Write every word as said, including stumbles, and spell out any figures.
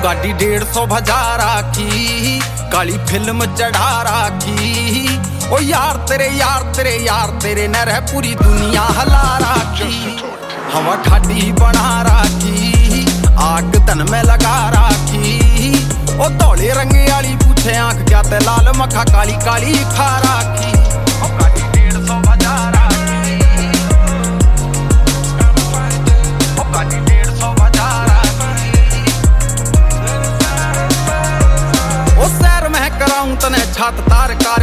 गाड़ी डेढ़ सौ भजा राखी, काली फिल्म चढ़ा राखी। ओ यार तेरे यार तेरे यार तेरे न रह पूरी दुनिया हला राखी। हवा ठाडी बना राखी, आग तन में लगा राखी। ओ धौले रंगे वाली पूछे आंख क्या ते लाल मखा काली काली खा राखी। ओ गाड़ी डेढ़ सौ भजा राखी, ओ गाड़ी डेढ़ सौ भजा राखी। ओ सैर में कराऊं तने छत तार कार